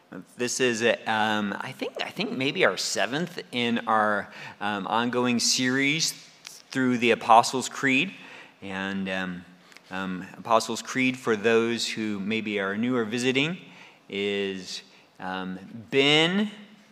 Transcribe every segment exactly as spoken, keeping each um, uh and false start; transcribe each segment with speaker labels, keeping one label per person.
Speaker 1: This is, um, I think, I think maybe our seventh in our um, ongoing series through the Apostles' Creed. And um, um, Apostles' Creed, for those who maybe are new or visiting, is um, been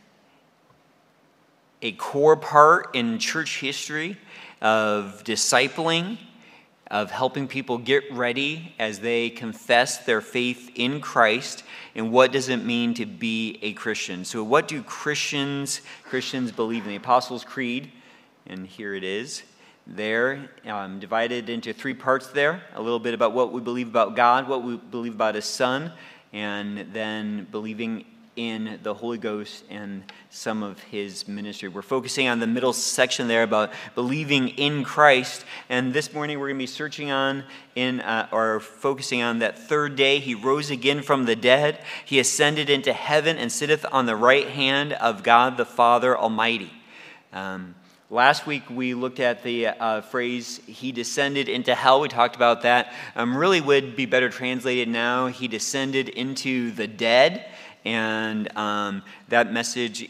Speaker 1: a core part in church history of discipling, of helping people get ready as they confess their faith in Christ, and what does it mean to be a Christian. So what do Christians Christians believe in? The Apostles' Creed, and here it is, there, um, divided into three parts there, a little bit about what we believe about God, what we believe about His Son, and then believing in the Holy Ghost and some of His ministry. We're focusing on the middle section there about believing in Christ, and this morning we're going to be searching on in uh, or focusing on that third day He rose again from the dead. He ascended into heaven and sitteth on the right hand of God the Father Almighty. Um, Last week we looked at the uh, phrase, He descended into hell. We talked about that. Um, really would be better translated now, He descended into the dead. And um, that message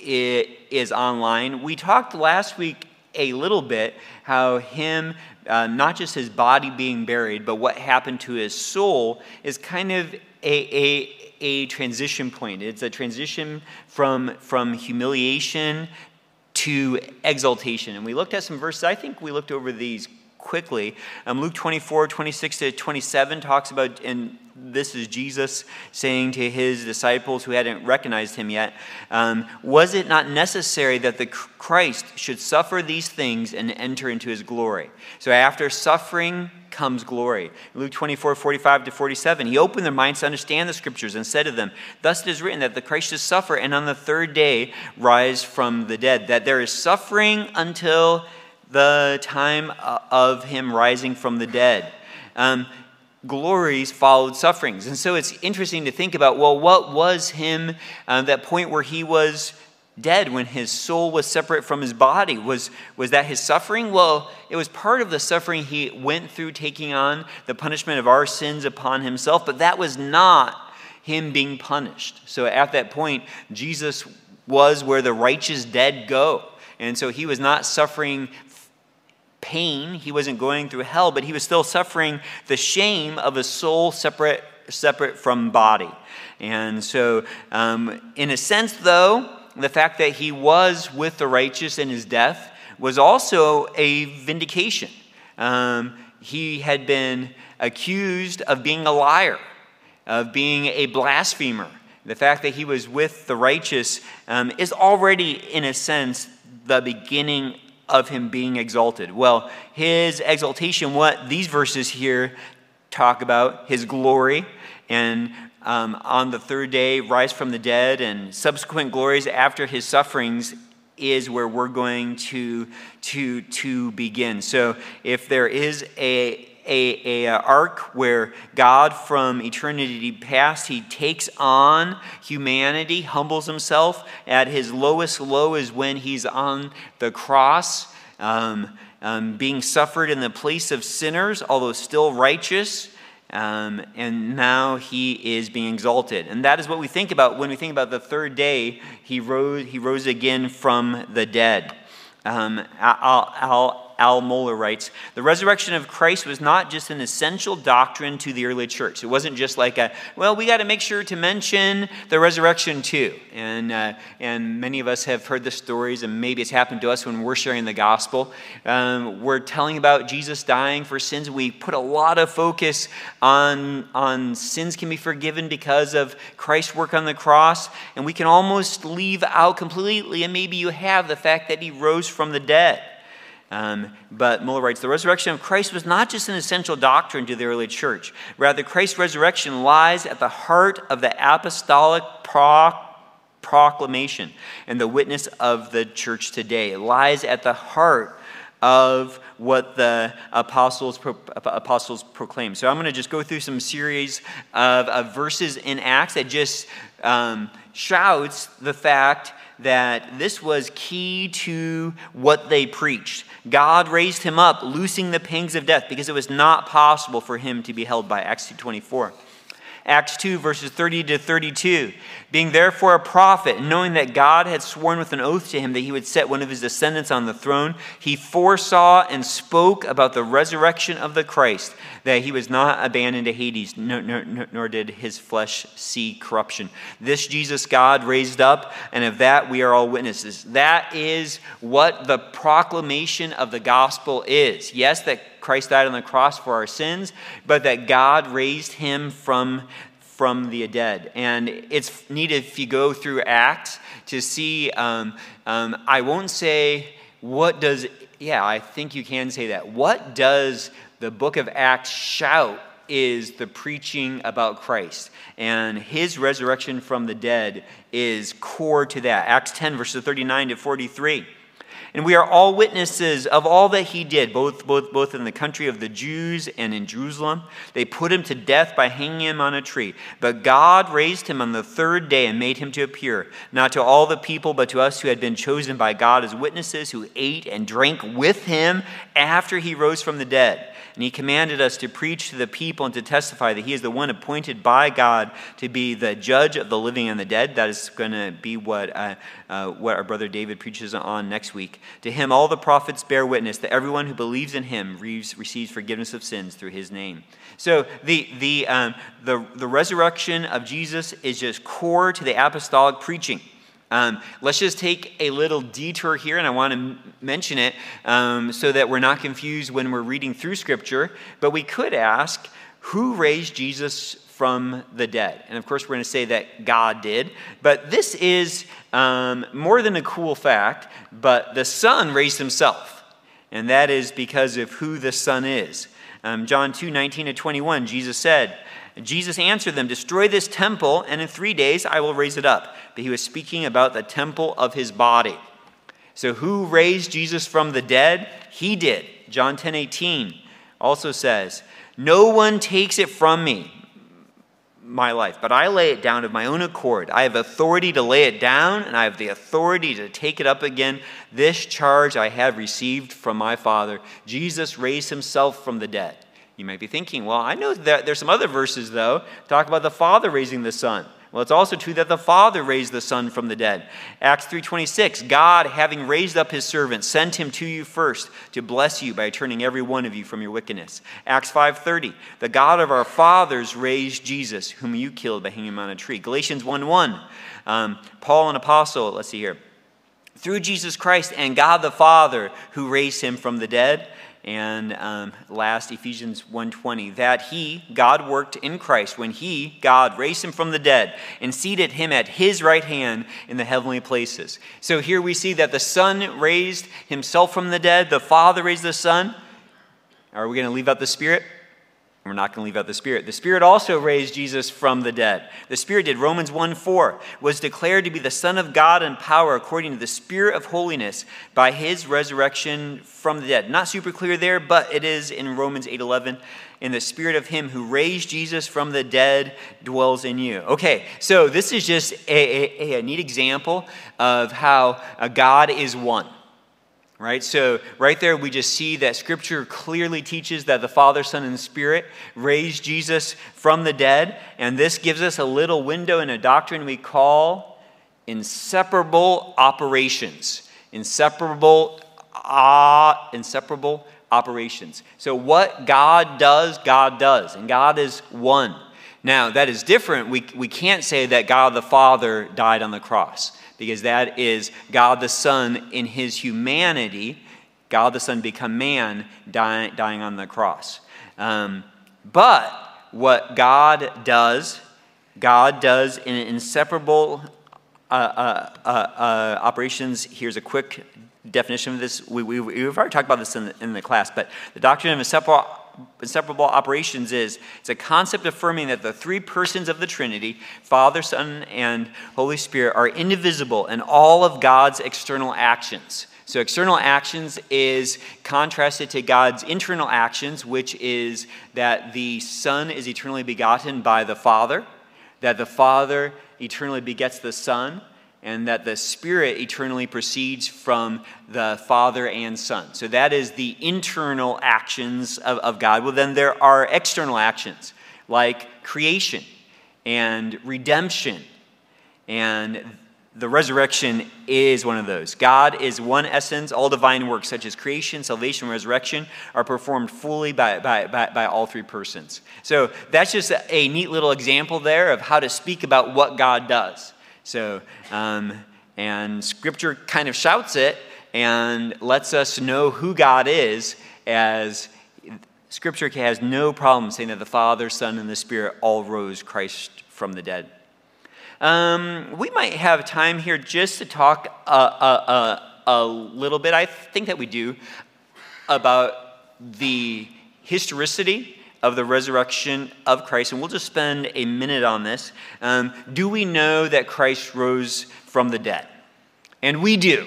Speaker 1: is online. We talked last week a little bit how him, uh, not just his body being buried, but what happened to his soul is kind of a, a, a transition point. It's a transition from, from humiliation to exaltation. And we looked at some verses. I think we looked over these quickly. Um, Luke twenty-four, twenty-six to twenty-seven talks about, and this is Jesus saying to his disciples who hadn't recognized him yet, um, was it not necessary that the Christ should suffer these things and enter into his glory? So after suffering comes glory. Luke twenty-four, forty-five to forty-seven, he opened their minds to understand the scriptures and said to them, thus it is written that the Christ should suffer and on the third day rise from the dead, that there is suffering until the time of him rising from the dead. Um, glories followed sufferings. And so it's interesting to think about, well, what was him, uh, that point where he was dead, when his soul was separate from his body? Was, was that his suffering? Well, it was part of the suffering he went through, taking on the punishment of our sins upon himself, but that was not him being punished. So at that point, Jesus was where the righteous dead go. And so he was not suffering pain, he wasn't going through hell, but he was still suffering the shame of a soul separate separate from body. And so, um, in a sense, though, the fact that he was with the righteous in his death was also a vindication. Um, he had been accused of being a liar, of being a blasphemer. The fact that he was with the righteous um, is already, in a sense, the beginning of him being exalted. Well, his exaltation, what these verses here talk about, his glory, and um, on the third day, rise from the dead, and subsequent glories after his sufferings, is where we're going to, to, to begin. So if there is a A, a arc where God from eternity past, he takes on humanity, humbles himself. At his lowest low is when he's on the cross, um, um, being suffered in the place of sinners, although still righteous. Um, and now he is being exalted. And that is what we think about when we think about the third day, he rose, he rose again from the dead. Um, I'll, I'll Al Mohler writes, the resurrection of Christ was not just an essential doctrine to the early church. It wasn't just like a, well, we got to make sure to mention the resurrection too. And uh, and many of us have heard the stories, and maybe it's happened to us when we're sharing the gospel. Um, we're telling about Jesus dying for sins. We put a lot of focus on, on sins can be forgiven because of Christ's work on the cross, and we can almost leave out completely, and maybe you have, the fact that he rose from the dead. Um, but Mohler writes, the resurrection of Christ was not just an essential doctrine to the early church. Rather, Christ's resurrection lies at the heart of the apostolic pro- proclamation and the witness of the church today. It lies at the heart of what the apostles pro- apostles proclaim. So I'm going to just go through some series of, of verses in Acts that just um, shouts the fact that this was key to what they preached. God raised him up, loosing the pangs of death, because it was not possible for him to be held by, Acts two twenty-four. Acts two, verses thirty to thirty-two. Being therefore a prophet, and knowing that God had sworn with an oath to him that he would set one of his descendants on the throne, he foresaw and spoke about the resurrection of the Christ, that he was not abandoned to Hades, nor, nor, nor did his flesh see corruption. This Jesus God raised up, and of that we are all witnesses. That is what the proclamation of the gospel is. Yes, that Christ died on the cross for our sins, but that God raised him from from the dead. And it's neat if you go through Acts to see, um, um, I won't say what does, yeah, I think you can say that. What does the book of Acts shout is the preaching about Christ. And his resurrection from the dead is core to that. Acts ten, verses thirty-nine to forty-three. And we are all witnesses of all that he did, both, both, both in the country of the Jews and in Jerusalem. They put him to death by hanging him on a tree. But God raised him on the third day and made him to appear, not to all the people, but to us who had been chosen by God as witnesses, who ate and drank with him after he rose from the dead. And he commanded us to preach to the people and to testify that he is the one appointed by God to be the judge of the living and the dead. That is going to be what uh, uh, what our brother David preaches on next week. To him all the prophets bear witness that everyone who believes in him receives forgiveness of sins through his name. So the the um, the the resurrection of Jesus is just core to the apostolic preaching. Um, let's just take a little detour here, and I want to m- mention it um, so that we're not confused when we're reading through Scripture. But we could ask, who raised Jesus from the dead? And of course, we're going to say that God did. But this is um, more than a cool fact, but the Son raised himself. And that is because of who the Son is. Um, John two, nineteen to twenty-one, Jesus said, Jesus answered them, destroy this temple, and in three days I will raise it up. But he was speaking about the temple of his body. So who raised Jesus from the dead? He did. John ten, eighteen also says, no one takes it from me, my life, but I lay it down of my own accord. I have authority to lay it down, and I have the authority to take it up again. This charge I have received from my Father. Jesus raised himself from the dead. You might be thinking, well, I know that there's some other verses, though, talk about the Father raising the Son. Well, it's also true that the Father raised the Son from the dead. Acts three twenty-six, God, having raised up his servant, sent him to you first to bless you by turning every one of you from your wickedness. Acts five thirty, the God of our fathers raised Jesus, whom you killed by hanging him on a tree. Galatians one one, um, Paul, an apostle, let's see here, through Jesus Christ and God the Father who raised him from the dead. And um, last, Ephesians one twenty, that he, God, worked in Christ when he, God, raised him from the dead and seated him at his right hand in the heavenly places. So here we see that the Son raised himself from the dead, the Father raised the Son. Are we going to leave out the Spirit? We're not going to leave out the Spirit. The Spirit also raised Jesus from the dead. The Spirit did. Romans one four was declared to be the Son of God in power according to the Spirit of holiness by his resurrection from the dead. Not super clear there, but it is in Romans eight eleven. And the Spirit of him who raised Jesus from the dead dwells in you. Okay, so this is just a, a, a neat example of how God is one. Right, so right there we just see that Scripture clearly teaches that the Father, Son, and Spirit raised Jesus from the dead, and this gives us a little window in a doctrine we call inseparable operations. Inseparable, uh, inseparable operations. So what God does, God does, and God is one. Now that is different. We we can't say that God the Father died on the cross, because that is God the Son in his humanity, God the Son become man, dying, dying on the cross. Um, but what God does, God does in inseparable uh, uh, uh, uh, operations. Here's a quick definition of this. We, we, we've already talked about this in the, in the class, but the doctrine of inseparable Inseparable operations is it's a concept affirming that the three persons of the Trinity, Father, Son, and Holy Spirit, are indivisible in all of God's external actions. So external actions is contrasted to God's internal actions, which is that the Son is eternally begotten by the Father, that the Father eternally begets the Son, and that the Spirit eternally proceeds from the Father and Son. So that is the internal actions of, of God. Well, then there are external actions, like creation. and redemption. And the resurrection is one of those. God is one essence. All divine works such as creation, salvation, and resurrection are performed fully by, by, by, by all three persons. So that's just a, a neat little example there of how to speak about what God does. So, um, and Scripture kind of shouts it and lets us know who God is, as Scripture has no problem saying that the Father, Son, and the Spirit all rose Christ from the dead. Um, we might have time here just to talk a, a, a, a little bit, I think that we do, about the historicity of the resurrection of Christ, and we'll just spend a minute on this. Um, do we know that Christ rose from the dead? And we do.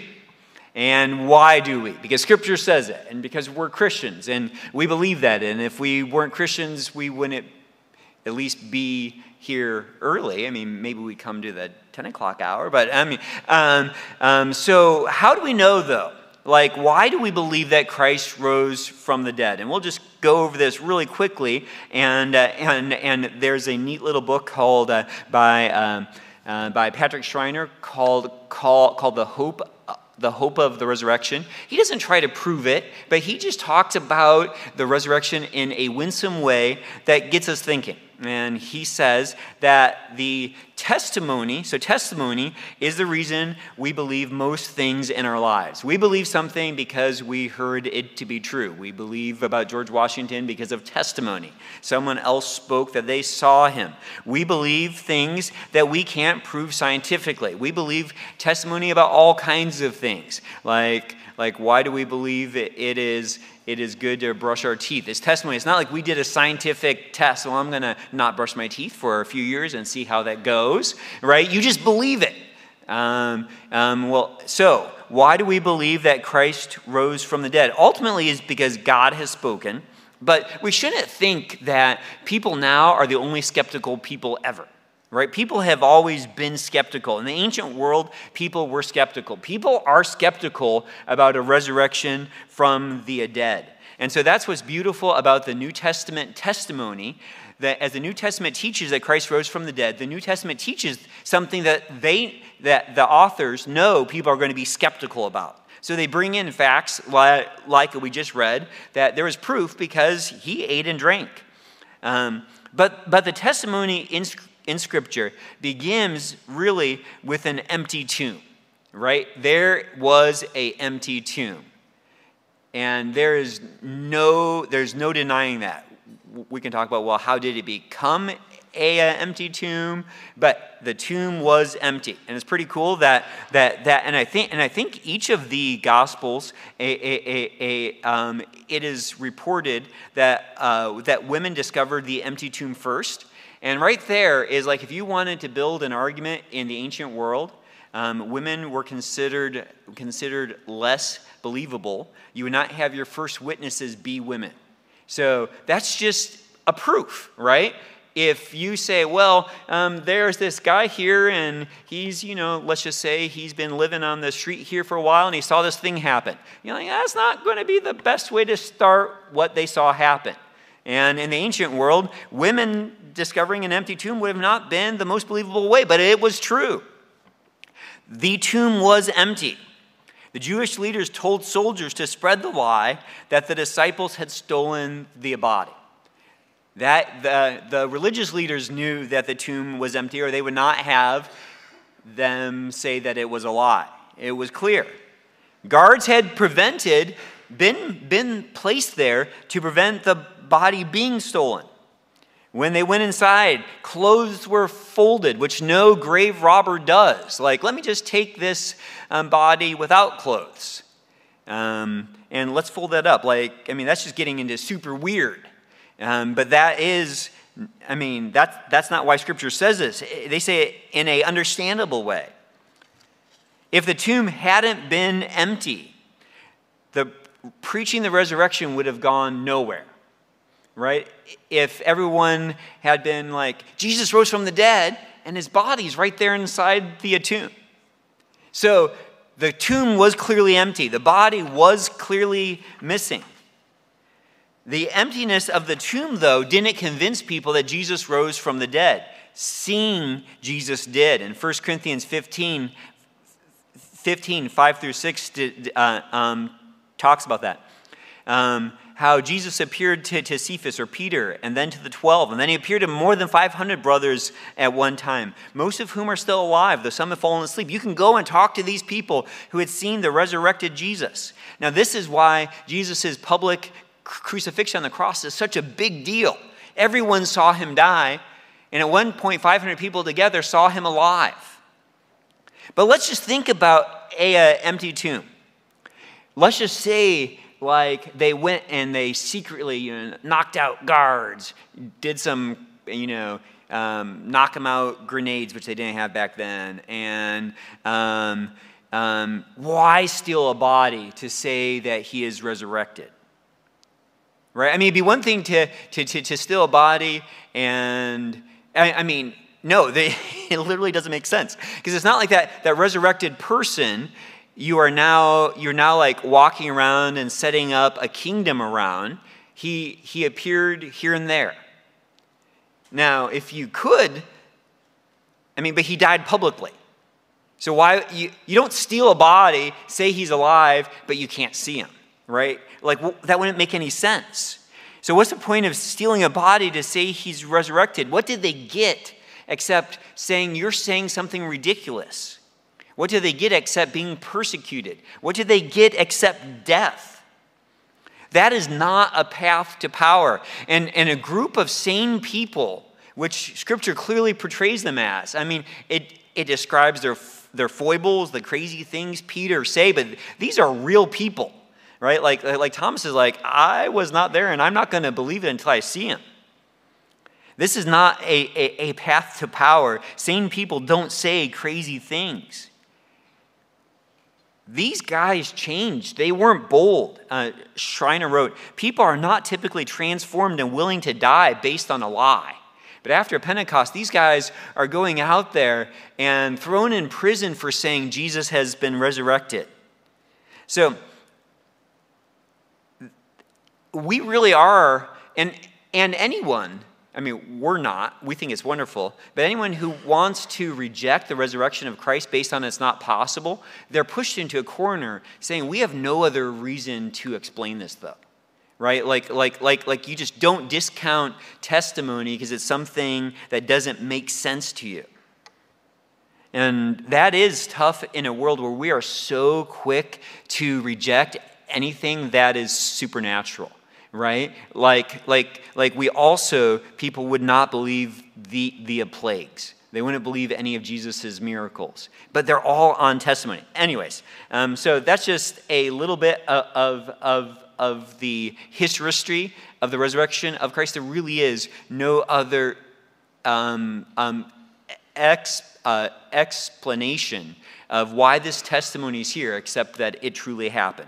Speaker 1: And why do we? Because Scripture says it, and because we're Christians, and we believe that. And if we weren't Christians, we wouldn't at least be here early. I mean, maybe we come to the ten o'clock hour, but I mean, um, um, so how do we know though? Like, why do we believe that Christ rose from the dead? And we'll just go over this really quickly. And uh, and and there's a neat little book called uh, by um, uh, by Patrick Schreiner called called called the Hope. The hope of the resurrection. He doesn't try to prove it, but he just talks about the resurrection in a winsome way that gets us thinking. And he says that the testimony, so testimony is the reason we believe most things in our lives. We believe something because we heard it to be true. We believe about George Washington because of testimony. Someone else spoke that they saw him. We believe things that we can't prove scientifically. We believe testimony about all kinds of things. Like, like why do we believe it, it is It is good to brush our teeth? It's testimony. It's not like we did a scientific test. Well, I'm going to not brush my teeth for a few years and see how that goes, right? You just believe it. Um, um, well, so why do we believe that Christ rose from the dead? Ultimately, is because God has spoken. But we shouldn't think that people now are the only skeptical people ever. Right? People have always been skeptical. In the ancient world, people were skeptical. People are skeptical about a resurrection from the dead. And so that's what's beautiful about the New Testament testimony, that as the New Testament teaches that Christ rose from the dead, the New Testament teaches something that they, that the authors know people are going to be skeptical about. So they bring in facts like, like we just read, that there is proof because he ate and drank. Um, but, but the testimony in in Scripture begins really with an empty tomb, right? There was an empty tomb. And there is no, there's no denying that. We can talk about, well, how did it become a, a empty tomb? But the tomb was empty. And it's pretty cool that, that, that and I think, and I think each of the Gospels, a, a, a, a, um, it is reported that, uh, that women discovered the empty tomb first. And right there is like if you wanted to build an argument in the ancient world, um, women were considered considered less believable. You would not have your first witnesses be women. So that's just a proof, right? If you say, well, um, there's this guy here and he's, you know, let's just say he's been living on the street here for a while and he saw this thing happen. You're like, that's not going to be the best way to start what they saw happen. And in the ancient world, women discovering an empty tomb would have not been the most believable way, but it was true. The tomb was empty. The Jewish leaders told soldiers to spread the lie that the disciples had stolen the body. That the, the religious leaders knew that the tomb was empty, or they would not have them say that it was a lie. It was clear. Guards had prevented, been, been placed there to prevent the body being stolen. When they went inside, clothes were folded, which no grave robber does. Like, let me just take this um, body without clothes. Um, and let's fold that up. Like, I mean, that's just getting into super weird. Um, but that is, I mean, that's, that's not why Scripture says this. They say it in an understandable way. If the tomb hadn't been empty, the preaching the resurrection would have gone nowhere. Right? If everyone had been like, Jesus rose from the dead, and his body's right there inside the tomb. So the tomb was clearly empty. The body was clearly missing. The emptiness of the tomb, though, didn't convince people that Jesus rose from the dead. seeing Jesus did. In First Corinthians fifteen, fifteen, five through six, uh, um, talks about that. Um, how Jesus appeared to, to Cephas or Peter and then to the twelve. And then he appeared to more than five hundred brothers at one time, most of whom are still alive, though some have fallen asleep. You can go and talk to these people who had seen the resurrected Jesus. Now, this is why Jesus' public crucifixion on the cross is such a big deal. Everyone saw him die, and at one point, five hundred people together saw him alive. But let's just think about a uh, empty tomb. Let's just say, like, they went and they secretly, you know, knocked out guards, did some, you know, um, knock them out grenades, which they didn't have back then. And um, um, why steal a body to say that he is resurrected? Right? I mean, it'd be one thing to to to, to steal a body, and I, I mean, no, they, it literally doesn't make sense, because it's not like that that resurrected person. You are now, you're now like walking around and setting up a kingdom around. He, he appeared here and there. Now, if you could, I mean, but he died publicly. So why, you, you don't steal a body, say he's alive, but you can't see him, right? Like, well, that wouldn't make any sense. So what's the point of stealing a body to say he's resurrected? What did they get except saying you're saying something ridiculous? What did they get except being persecuted? What did they get except death? That is not a path to power. And, and a group of sane people, which Scripture clearly portrays them as. I mean, it, it describes their, their foibles, the crazy things Peter say, but these are real people, right? Like, like Thomas is like, I was not there, and I'm not going to believe it until I see him. This is not a, a, a path to power. Sane people don't say crazy things. These guys changed. They weren't bold. Uh, Schreiner wrote, people are not typically transformed and willing to die based on a lie. But after Pentecost, these guys are going out there and thrown in prison for saying Jesus has been resurrected. So we really are, and, and anyone, I mean, we're not. We think it's wonderful. But anyone who wants to reject the resurrection of Christ based on it's not possible, they're pushed into a corner saying, we have no other reason to explain this, though. Right? Like, like, like, like you just don't discount testimony because it's something that doesn't make sense to you. And that is tough in a world where we are so quick to reject anything that is supernatural. Right? Like, like, like we also, people would not believe the, the plagues. They wouldn't believe any of Jesus' miracles. But they're all on testimony. Anyways, um, so that's just a little bit of, of, of the history of the resurrection of Christ. There really is no other um, um, ex, uh, explanation of why this testimony is here except that it truly happened.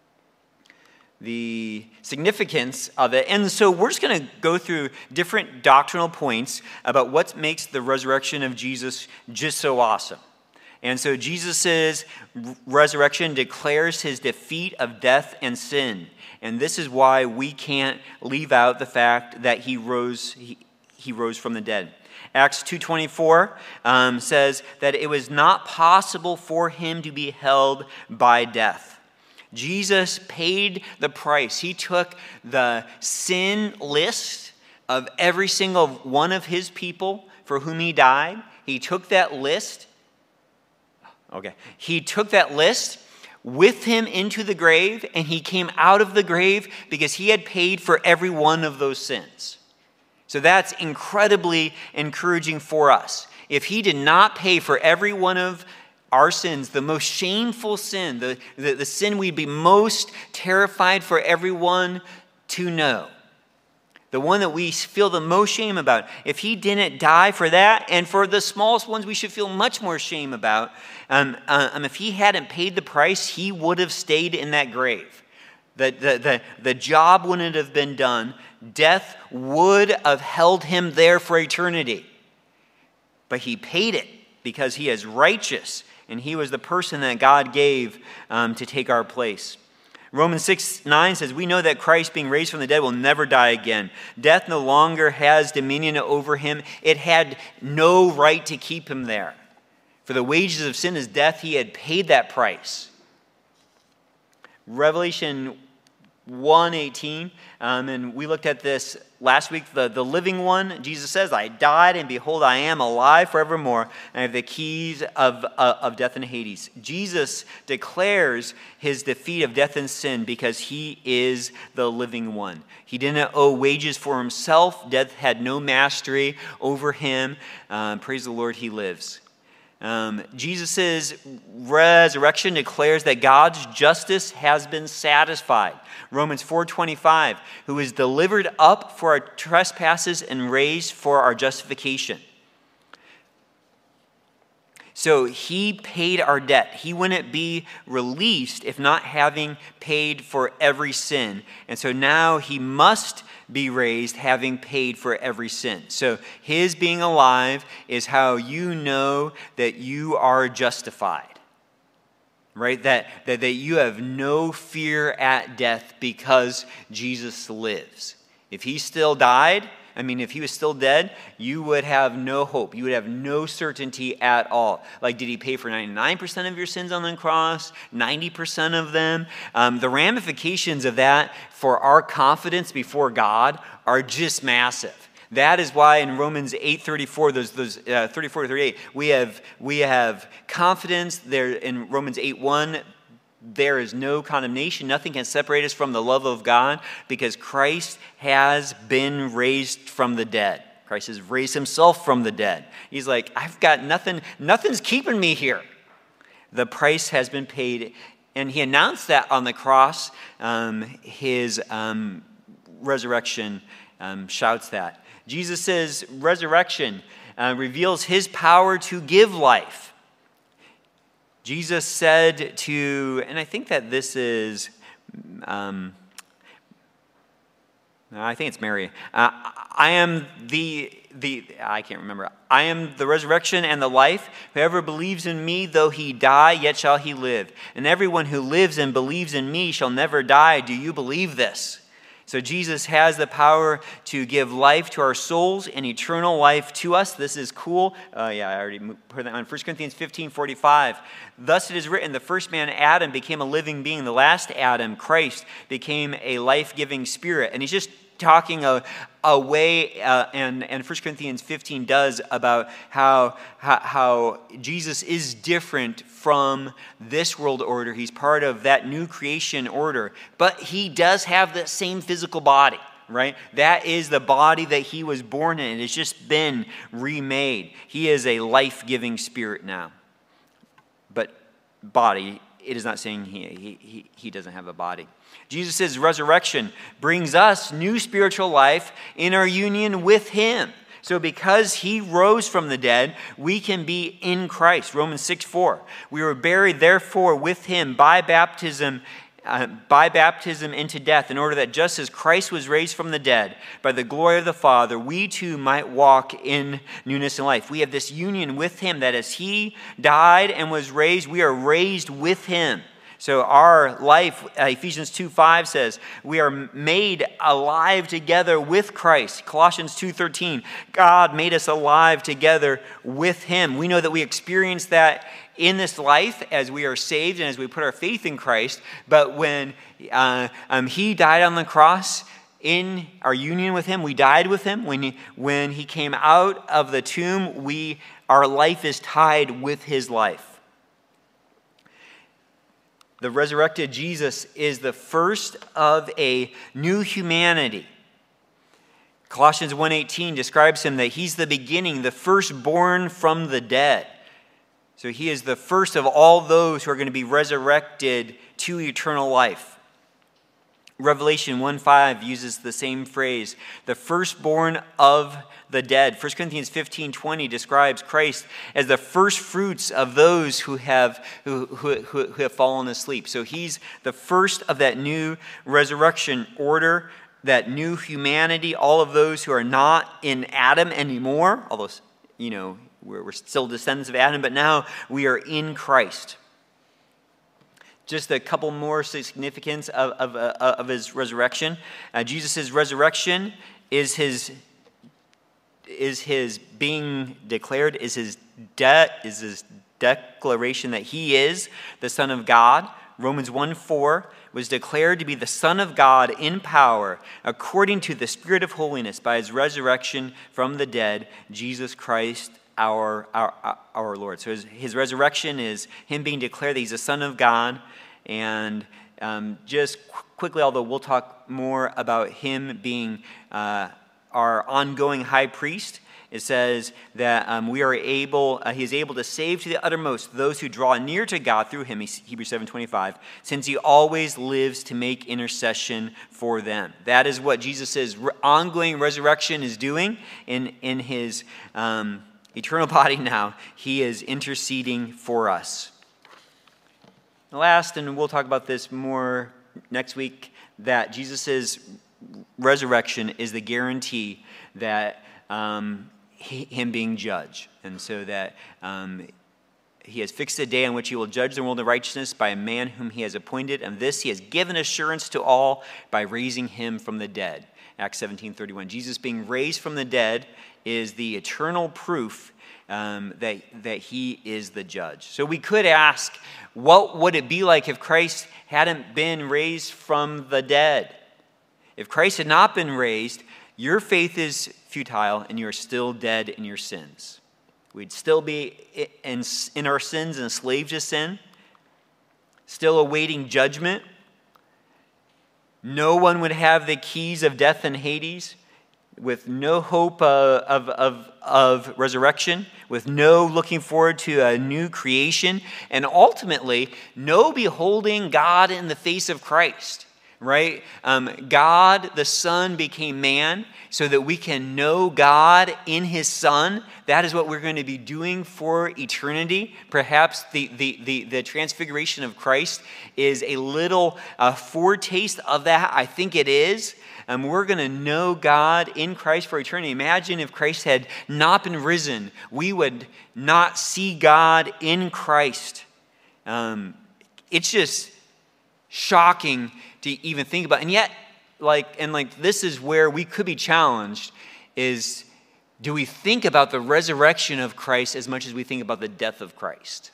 Speaker 1: The significance of it. And so we're just going to go through different doctrinal points about what makes the resurrection of Jesus just so awesome. And so Jesus' resurrection declares his defeat of death and sin. And this is why we can't leave out the fact that he rose, he, he rose from the dead. Acts two twenty-four um, says that it was not possible for him to be held by death. Jesus paid the price. He took the sin list of every single one of his people for whom he died. He took that list. Okay. He took that list with him into the grave, and he came out of the grave because he had paid for every one of those sins. So that's incredibly encouraging for us. If he did not pay for every one of our sins, the most shameful sin, the, the, the sin we'd be most terrified for everyone to know, the one that we feel the most shame about, if he didn't die for that, and for the smallest ones we should feel much more shame about, um, um, if he hadn't paid the price, he would have stayed in that grave. The, the, the, the job wouldn't have been done. Death would have held him there for eternity. But he paid it because he is righteous. And he was the person that God gave um, to take our place. Romans six nine says, we know that Christ, being raised from the dead, will never die again. Death no longer has dominion over him. It had no right to keep him there. For the wages of sin is death. He had paid that price. Revelation one eighteen, um, and we looked at this last week, the, the living one. Jesus says, I died, and behold, I am alive forevermore, and I have the keys of, uh, of death and Hades. Jesus declares his defeat of death and sin because he is the living one. He didn't owe wages for himself. Death had no mastery over him. Um, praise the Lord, he lives. Um, Jesus' resurrection declares that God's justice has been satisfied. Romans four twenty-five, who is delivered up for our trespasses and raised for our justification. So he paid our debt. He wouldn't be released if not having paid for every sin. And so now he must be raised having paid for every sin. So his being alive is how you know that you are justified. Right? That, that, that you have no fear at death because Jesus lives. If he still died, I mean, if he was still dead, you would have no hope. You would have no certainty at all. Like, did he pay for ninety-nine percent of your sins on the cross? ninety percent of them? Um, the ramifications of that for our confidence before God are just massive. That is why in Romans eight thirty-four, those, those uh, thirty-four to thirty-eight, we have, we have confidence. There in Romans eight one, there is no condemnation. Nothing can separate us from the love of God because Christ has been raised from the dead. Christ has raised himself from the dead. He's like, I've got nothing, nothing's keeping me here. The price has been paid. And he announced that on the cross. Um, his um, resurrection um, shouts that. Jesus' resurrection uh, reveals his power to give life. Jesus said to, and I think that this is, um, I think it's Mary. Uh, I am the, the, I can't remember. I am the resurrection and the life. Whoever believes in me, though he die, yet shall he live. And everyone who lives and believes in me shall never die. Do you believe this? So Jesus has the power to give life to our souls and eternal life to us. This is cool. Uh, yeah, I already put that on. First Corinthians fifteen forty-five. Thus it is written, the first man, Adam, became a living being. The last Adam, Christ, became a life-giving spirit. And he's just talking a, a way, uh, and, and First Corinthians fifteen does, about how, how, how Jesus is different from this world order. He's part of that new creation order. But he does have the same physical body, right? That is the body that he was born in. It's just been remade. He is a life-giving spirit now. But body, it is not saying he, he, he doesn't have a body. Jesus' resurrection brings us new spiritual life in our union with him. So because he rose from the dead, we can be in Christ. Romans six four. We were buried, therefore, with him by baptism, uh, by baptism into death, in order that just as Christ was raised from the dead by the glory of the Father, we too might walk in newness of life. We have this union with him, that as he died and was raised, we are raised with him. So our life, uh, Ephesians two five says, we are made alive together with Christ. Colossians two thirteen, God made us alive together with him. We know that we experience that in this life as we are saved and as we put our faith in Christ. But when uh, um, he died on the cross, in our union with him, we died with him. When he, when he came out of the tomb, we our life is tied with his life. The resurrected Jesus is the first of a new humanity. Colossians one eighteen describes him that he's the beginning, the firstborn from the dead. So he is the first of all those who are going to be resurrected to eternal life. Revelation one five uses the same phrase, the firstborn of the dead. First Corinthians fifteen twenty describes Christ as the first fruits of those who have who, who, who, who have fallen asleep. So he's the first of that new resurrection order, that new humanity, all of those who are not in Adam anymore, although, you know, we're, we're still descendants of Adam, but now we are in Christ. just a couple more significance of, of, uh, of his resurrection. Uh, Jesus' resurrection is his is his being declared, is his de- is his declaration that he is the Son of God. Romans one four was declared to be the Son of God in power, according to the Spirit of holiness, by his resurrection from the dead, Jesus Christ our our, our Lord. So his, his resurrection is him being declared that he's the Son of God. And um, just qu- quickly, although we'll talk more about him being uh, our ongoing high priest, it says that um, we are able, uh, he is able to save to the uttermost those who draw near to God through him, Hebrews seven twenty-five, since he always lives to make intercession for them. That is what Jesus' re- ongoing resurrection is doing in, in his um, eternal body now. He is interceding for us. Last, and we'll talk about this more next week, that Jesus' resurrection is the guarantee that um, he, him being judge. And so that um, he has fixed a day on which he will judge the world in righteousness by a man whom he has appointed, and this he has given assurance to all by raising him from the dead. Acts seventeen thirty-one. Jesus being raised from the dead is the eternal proof Um, that, that he is the judge. So we could ask, what would it be like if Christ hadn't been raised from the dead? If Christ had not been raised, your faith is futile and you are still dead in your sins. We'd still be in, in our sins, enslaved to sin, still awaiting judgment. No one would have the keys of death and Hades, with no hope uh, of, of, of resurrection, with no looking forward to a new creation, and ultimately, no beholding God in the face of Christ, right? Um, God, the Son, became man so that we can know God in his Son. That is what we're going to be doing for eternity. Perhaps the, the, the, the transfiguration of Christ is a little uh, foretaste of that. I think it is. Um, we're going to know God in Christ for eternity. Imagine if Christ had not been risen. We would not see God in Christ. Um, it's just shocking to even think about. And yet, like, and like, this is where we could be challenged, is do we think about the resurrection of Christ as much as we think about the death of Christ?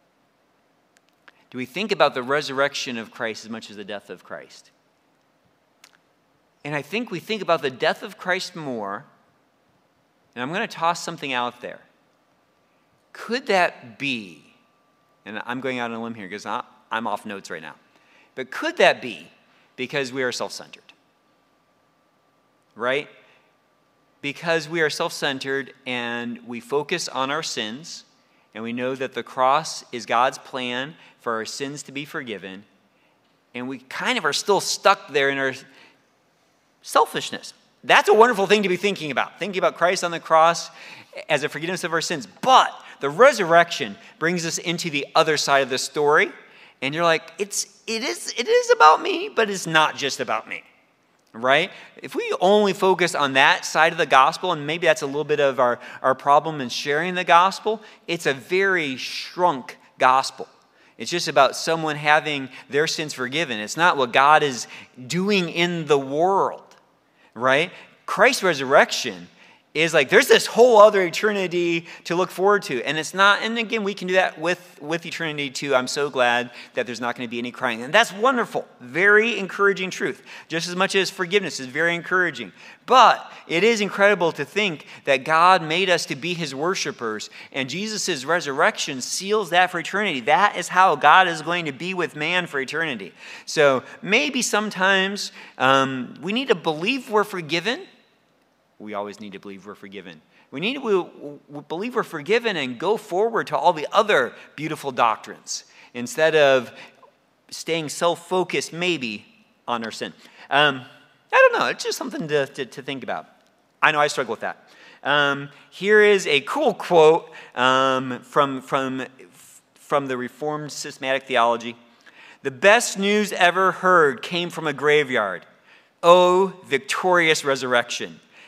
Speaker 1: Do we think about the resurrection of Christ as much as the death of Christ? And I think we think about the death of Christ more, and I'm going to toss something out there. Could that be, and I'm going out on a limb here because I'm off notes right now, but could that be because we are self-centered? Right? Because we are self-centered and we focus on our sins, and we know that the cross is God's plan for our sins to be forgiven, and we kind of are still stuck there in our selfishness. That's a wonderful thing to be thinking about, thinking about Christ on the cross as a forgiveness of our sins. But the resurrection brings us into the other side of the story, and you're like, it's it is it is about me, but it's not just about me, right? If we only focus on that side of the gospel, and maybe that's a little bit of our, our problem in sharing the gospel, it's a very shrunk gospel. It's just about someone having their sins forgiven. It's not what God is doing in the world. Right? Christ's resurrection is like, there's this whole other eternity to look forward to. And it's not, and again, we can do that with, with eternity too. I'm so glad that there's not going to be any crying. And that's wonderful. Very encouraging truth. Just as much as forgiveness is very encouraging. But it is incredible to think that God made us to be his worshipers, and Jesus' resurrection seals that for eternity. That is how God is going to be with man for eternity. So maybe sometimes um, we need to believe we're forgiven. We always need to believe we're forgiven. We need to we, we believe we're forgiven and go forward to all the other beautiful doctrines instead of staying self-focused maybe on our sin. Um, I don't know. It's just something to, to, to think about. I know I struggle with that. Um, here is a cool quote um, from, from, from the Reformed Systematic Theology. The best news ever heard came from a graveyard. Oh, victorious resurrection.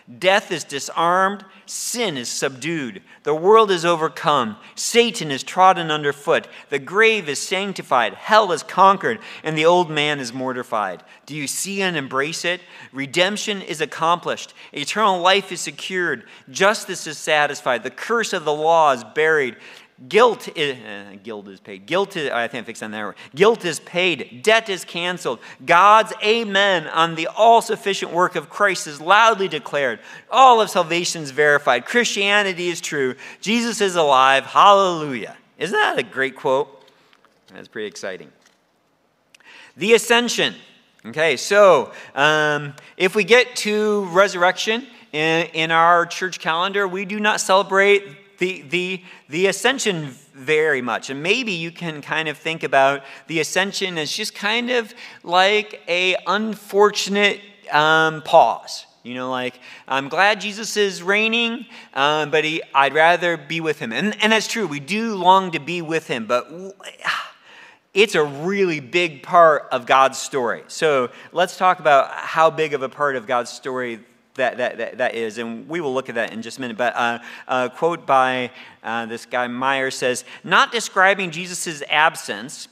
Speaker 1: Death is disarmed, sin is subdued, the world is overcome, Satan is trodden underfoot, the grave is sanctified, hell is conquered, and the old man is mortified. Do you see and embrace it? Redemption is accomplished, eternal life is secured, justice is satisfied, the curse of the law is buried. Guilt is, uh, guilt is paid. Guilt is, I think I fixed on that word. Guilt is paid. Debt is canceled. God's amen on the all-sufficient work of Christ is loudly declared. All of salvation is verified. Christianity is true. Jesus is alive. Hallelujah. Isn't that a great quote? That's pretty exciting. The ascension. Okay, so um, if we get to resurrection in, in our church calendar, we do not celebrate The, the, the ascension very much. And maybe you can kind of think about the ascension as just kind of like a unfortunate um, pause. You know, like, I'm glad Jesus is reigning, um, but he, I'd rather be with him. And, and that's true. We do long to be with him, but it's a really big part of God's story. So let's talk about how big of a part of God's story That, that that that is, and we will look at that in just a minute. But uh, a quote by uh, this guy Meyer says, not describing Jesus' absence,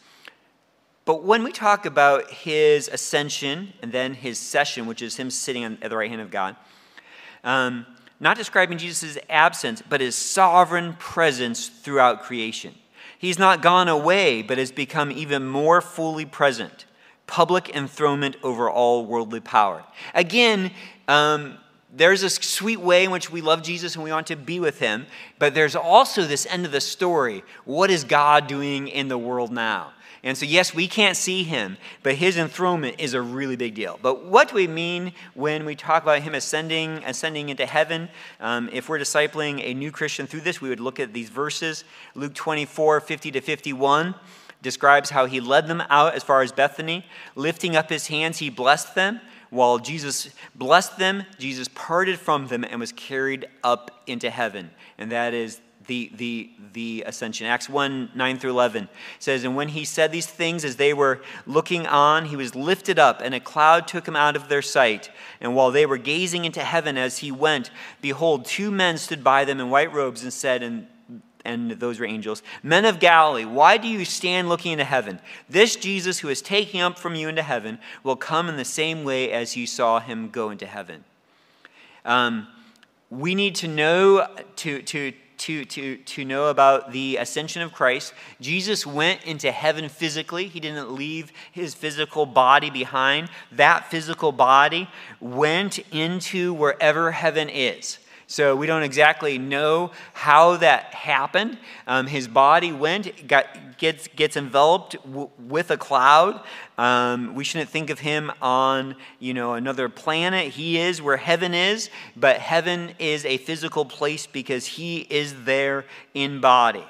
Speaker 1: but when we talk about his ascension and then his session, which is him sitting on, at the right hand of God, um, not describing Jesus' absence, but his sovereign presence throughout creation. He's not gone away, but has become even more fully present. Public enthronement over all worldly power. Again, um, there's a sweet way in which we love Jesus and we want to be with him, but there's also this end of the story. What is God doing in the world now? And so, yes, we can't see him, but his enthronement is a really big deal. But what do we mean when we talk about him ascending, ascending into heaven? Um, if we're discipling a new Christian through this, we would look at these verses. Luke twenty-four, fifty to fifty-one. Describes how he led them out as far as Bethany. Lifting up his hands, he blessed them. While Jesus blessed them, Jesus parted from them and was carried up into heaven. And that is the, the, the ascension. Acts one, nine through eleven says, and when he said these things as they were looking on, he was lifted up, and a cloud took him out of their sight. And while they were gazing into heaven as he went, behold, two men stood by them in white robes and said, and and those were angels, men of Galilee, why do you stand looking into heaven? This Jesus who is taking up from you into heaven will come in the same way as you saw him go into heaven. Um, we need to know to to to to to know about the ascension of Christ. Jesus went into heaven physically. He didn't leave his physical body behind. That physical body went into wherever heaven is. So we don't exactly know how that happened. Um, his body went, got, gets, gets enveloped w- with a cloud. Um, we shouldn't think of him on, you know, another planet. He is where heaven is, but heaven is a physical place because he is there in body.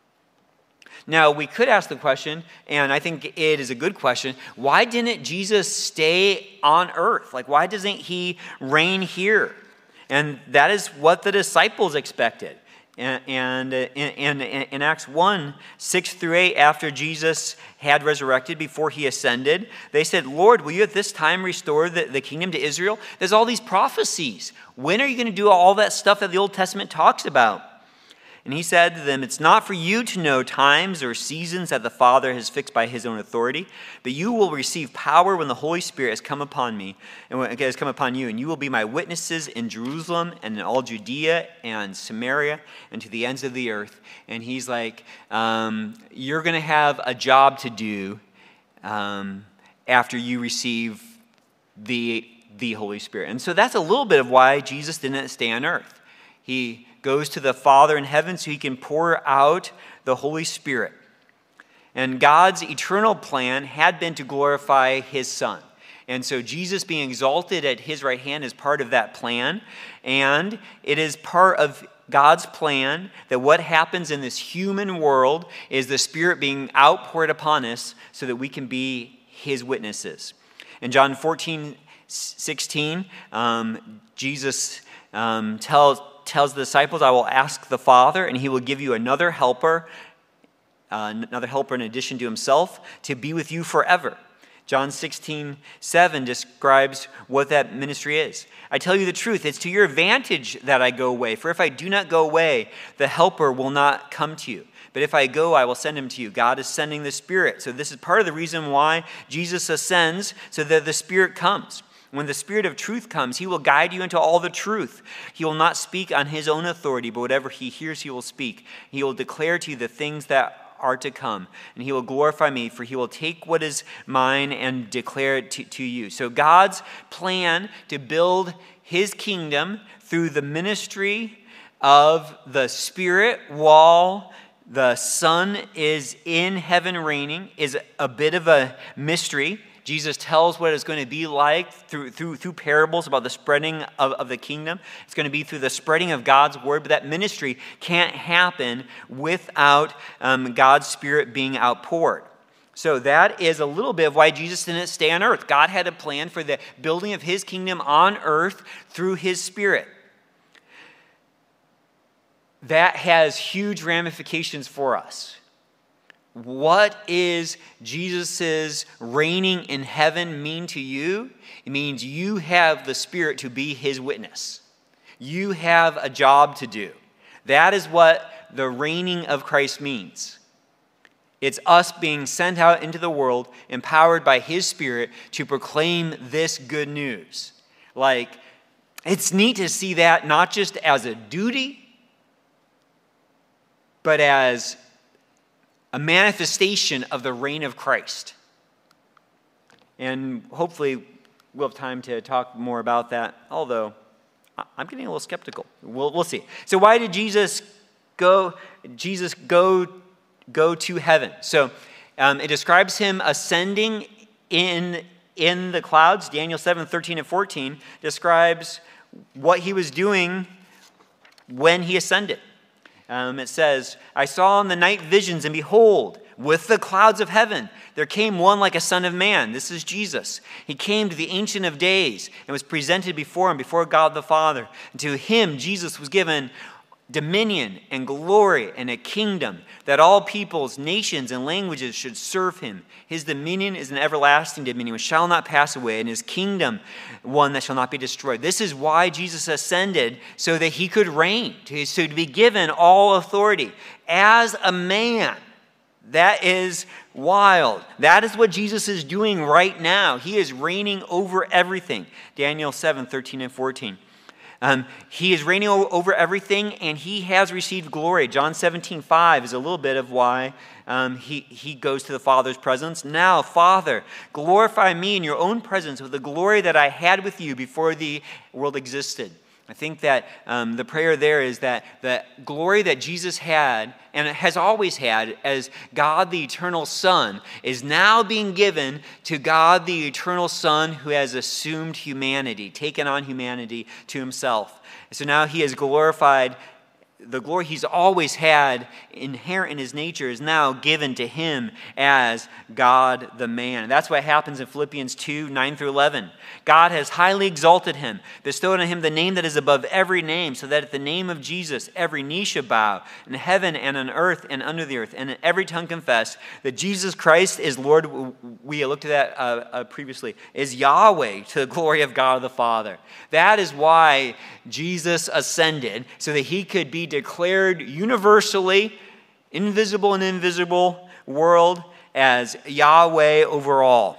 Speaker 1: Now, we could ask the question, and I think it is a good question, why didn't Jesus stay on earth? Like, why doesn't he reign here? And that is what the disciples expected. And, and in, in, in Acts one, six through eight, after Jesus had resurrected, before he ascended, they said, Lord, will you at this time restore the, the kingdom to Israel? There's all these prophecies. When are you going to do all that stuff that the Old Testament talks about? And he said to them, it's not for you to know times or seasons that the Father has fixed by his own authority, but you will receive power when the Holy Spirit has come upon me, and when it has come upon you, and you will be my witnesses in Jerusalem and in all Judea and Samaria and to the ends of the earth. And he's like, um, you're going to have a job to do um, after you receive the, the Holy Spirit. And so that's a little bit of why Jesus didn't stay on earth. He goes to the Father in heaven so he can pour out the Holy Spirit. And God's eternal plan had been to glorify his Son. And so Jesus being exalted at his right hand is part of that plan. And it is part of God's plan that what happens in this human world is the Spirit being outpoured upon us so that we can be his witnesses. In John fourteen, sixteen, um, Jesus um, tells tells the disciples, I will ask the Father, and he will give you another helper, uh, another helper in addition to himself, to be with you forever. John sixteen seven describes what that ministry is. I tell you the truth, it's to your advantage that I go away. For if I do not go away, the Helper will not come to you. But if I go, I will send him to you. God is sending the Spirit. So this is part of the reason why Jesus ascends, so that the Spirit comes. When the Spirit of truth comes, he will guide you into all the truth. He will not speak on his own authority, but whatever he hears, he will speak. He will declare to you the things that are to come, and he will glorify me, for he will take what is mine and declare it to, to you. So God's plan to build his kingdom through the ministry of the Spirit while the Son is in heaven reigning is a bit of a mystery. Jesus tells what it's going to be like through, through, through parables about the spreading of, of the kingdom. It's going to be through the spreading of God's word, but that ministry can't happen without um, God's Spirit being outpoured. So that is a little bit of why Jesus didn't stay on earth. God had a plan for the building of his kingdom on earth through his Spirit. That has huge ramifications for us. What is Jesus' reigning in heaven mean to you? It means you have the Spirit to be his witness. You have a job to do. That is what the reigning of Christ means. It's us being sent out into the world, empowered by his Spirit to proclaim this good news. Like, it's neat to see that not just as a duty, but as a manifestation of the reign of Christ. And hopefully we'll have time to talk more about that, although I'm getting a little skeptical. We'll, we'll see. So why did Jesus go, Jesus go, go to heaven? So um, it describes him ascending in, in the clouds. Daniel seven, thirteen and fourteen describes what he was doing when he ascended. Um, it says, I saw in the night visions, and behold, with the clouds of heaven, there came one like a son of man. This is Jesus. He came to the Ancient of Days and was presented before him, before God the Father. And to him, Jesus was given dominion and glory and a kingdom, that all peoples, nations, and languages should serve him. His dominion is an everlasting dominion which shall not pass away, and his kingdom one that shall not be destroyed. This is why Jesus ascended, so that he could reign, so to be given all authority. As a man, that is wild. That is what Jesus is doing right now. He is reigning over everything. Daniel seven, thirteen and fourteen. Um, he is reigning over everything, and he has received glory. John seventeen five is a little bit of why um, he, he goes to the Father's presence. Now, Father, glorify me in your own presence with the glory that I had with you before the world existed. I think that um, the prayer there is that the glory that Jesus had, and has always had, as God the eternal Son, is now being given to God the eternal Son, who has assumed humanity, taken on humanity to himself. So now he is glorified. The glory he's always had inherent in his nature is now given to him as God the man. And that's what happens in Philippians two, nine through eleven. God has highly exalted him, bestowed on him the name that is above every name, so that at the name of Jesus every knee should bow, in heaven and on earth and under the earth, and every tongue confess that Jesus Christ is Lord. We looked at that uh, uh, previously, is Yahweh, to the glory of God the Father. That is why Jesus ascended, so that he could be declared universally, invisible and invisible world, as Yahweh over all.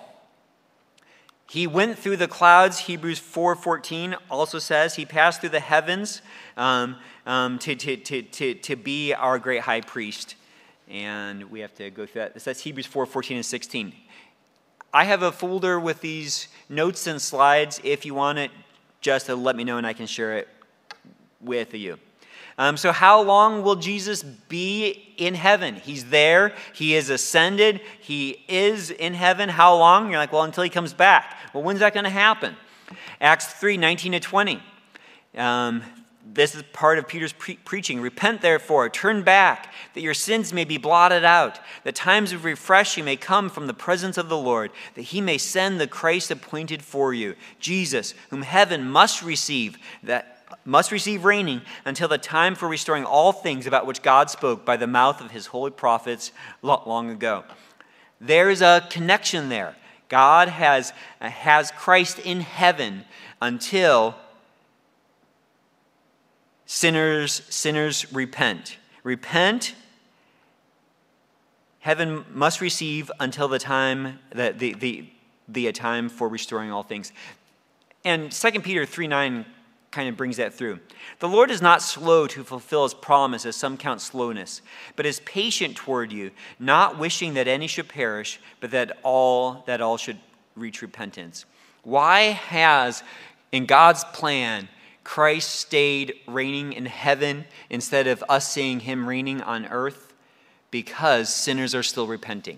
Speaker 1: He went through the clouds. Hebrews four fourteen also says he passed through the heavens um, um, to, to, to, to, to be our great high priest. And we have to go through that. That's Hebrews four fourteen and sixteen. I have a folder with these notes and slides. If you want it, just to let me know and I can share it with you. Um, so how long will Jesus be in heaven? He's there. He is ascended. He is in heaven. How long? You're like, well, until he comes back. Well, when's that going to happen? Acts three, nineteen to twenty. Um, this is part of Peter's pre- preaching. Repent, therefore, turn back, that your sins may be blotted out, that times of refreshing may come from the presence of the Lord, that he may send the Christ appointed for you, Jesus, whom heaven must receive, that must receive reigning until the time for restoring all things about which God spoke by the mouth of his holy prophets long ago. There is a connection there. God has, has Christ in heaven until sinners, sinners repent. Repent, heaven must receive until the time, the, the, the, the time for restoring all things. And Second Peter three nine kind of brings that through. The Lord is not slow to fulfill his promise, as some count slowness, but is patient toward you, not wishing that any should perish, but that all that all should reach repentance. Why has, in God's plan, Christ stayed reigning in heaven instead of us seeing him reigning on earth? Because sinners are still repenting.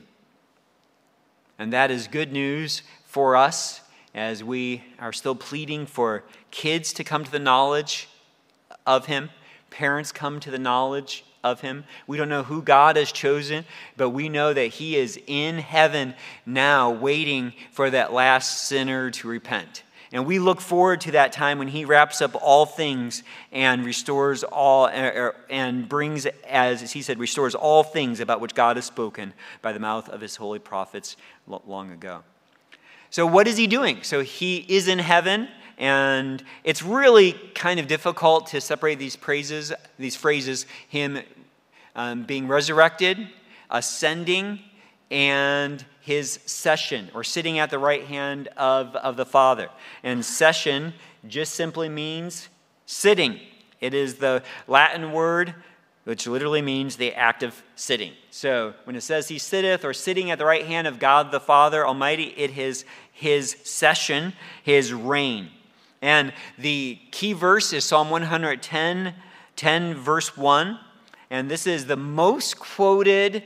Speaker 1: And that is good news for us, as we are still pleading for kids to come to the knowledge of him, parents come to the knowledge of him. We don't know who God has chosen, but we know that he is in heaven now waiting for that last sinner to repent. And we look forward to that time when he wraps up all things and restores all, and brings, as he said, restores all things about which God has spoken by the mouth of his holy prophets long ago. So what is he doing? So he is in heaven, and it's really kind of difficult to separate these praises, these phrases, him um, being resurrected, ascending, and his session, or sitting at the right hand of, of the Father. And session just simply means sitting. It is the Latin word which literally means the act of sitting. So when it says he sitteth, or sitting at the right hand of God the Father Almighty, it is his session, his reign. And the key verse is Psalm one ten, ten verse one. And this is the most quoted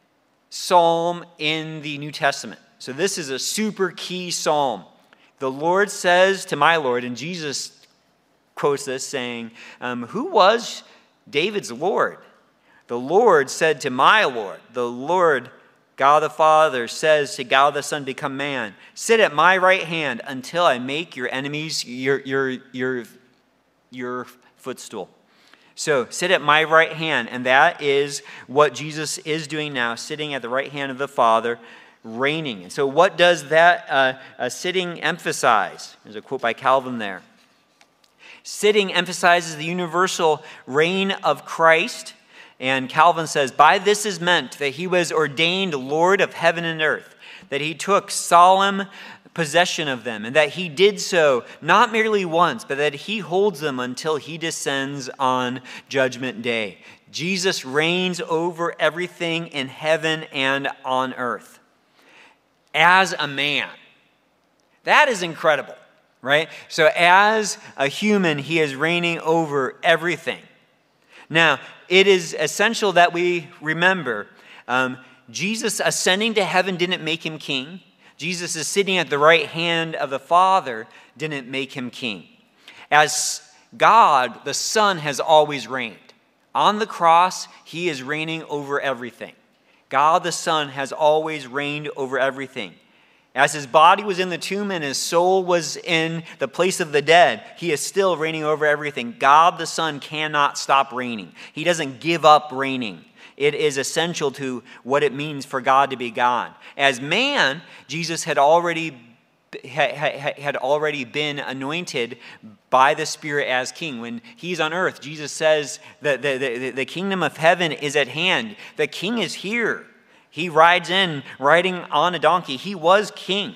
Speaker 1: psalm in the New Testament. So this is a super key psalm. The Lord says to my Lord, and Jesus quotes this saying, um, who was David's Lord? The Lord said to my Lord, the Lord God the Father says to God the Son, become man, sit at my right hand until I make your enemies your, your, your, your footstool. So sit at my right hand, and that is what Jesus is doing now, sitting at the right hand of the Father, reigning. And so what does that uh, uh, sitting emphasize? There's a quote by Calvin there. Sitting emphasizes the universal reign of Christ. And Calvin says, by this is meant that he was ordained Lord of heaven and earth, that he took solemn possession of them, and that he did so not merely once, but that he holds them until he descends on Judgment Day. Jesus reigns over everything in heaven and on earth as a man. That is incredible, right? So as a human, he is reigning over everything. Now, it is essential that we remember um, Jesus ascending to heaven didn't make him king. Jesus is sitting at the right hand of the Father didn't make him king. As God, the Son has always reigned. On the cross, he is reigning over everything. God the Son has always reigned over everything. As his body was in the tomb and his soul was in the place of the dead, he is still reigning over everything. God the Son cannot stop reigning. He doesn't give up reigning. It is essential to what it means for God to be God. As man, Jesus had already had already been anointed by the Spirit as king. When he's on earth, Jesus says that the, the, the kingdom of heaven is at hand. The king is here. He rides in riding on a donkey. He was king.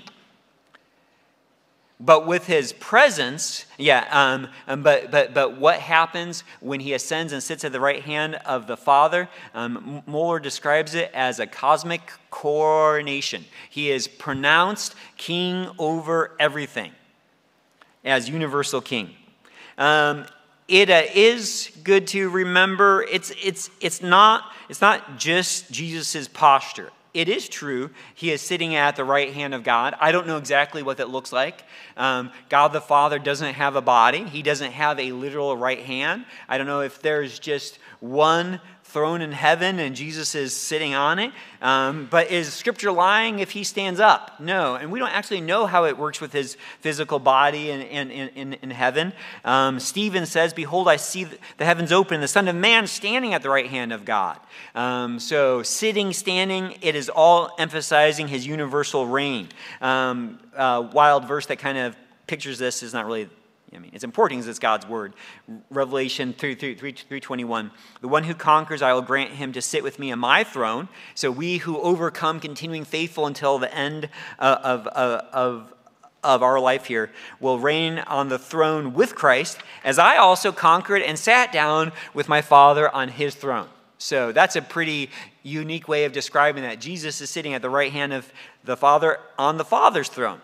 Speaker 1: But with his presence, yeah, um, um, but, but, but what happens when he ascends and sits at the right hand of the Father? Um, Moeller describes it as a cosmic coronation. He is pronounced king over everything as universal king. Um, it uh, is good to remember it's, it's, it's, not, it's not just Jesus' posture. It is true, he is sitting at the right hand of God. I don't know exactly what that looks like. Um, God the Father doesn't have a body. He doesn't have a literal right hand. I don't know if there's just one throne in heaven and Jesus is sitting on it. Um, but is Scripture lying if he stands up? No. And we don't actually know how it works with his physical body in, in, in, in heaven. Um, Stephen says, "Behold, I see the heavens open, the Son of Man standing at the right hand of God." Um, so sitting, standing, it is all emphasizing his universal reign. Um, uh, wild verse that kind of pictures this is not really, I mean, it's important because it's God's word. Revelation three twenty-one. "The one who conquers, I will grant him to sit with me on my throne." So we who overcome, continuing faithful until the end uh, of, uh, of, of our life here, will reign on the throne with Christ, as I also conquered and sat down with my Father on his throne. So that's a pretty unique way of describing that. Jesus is sitting at the right hand of the Father on the Father's throne.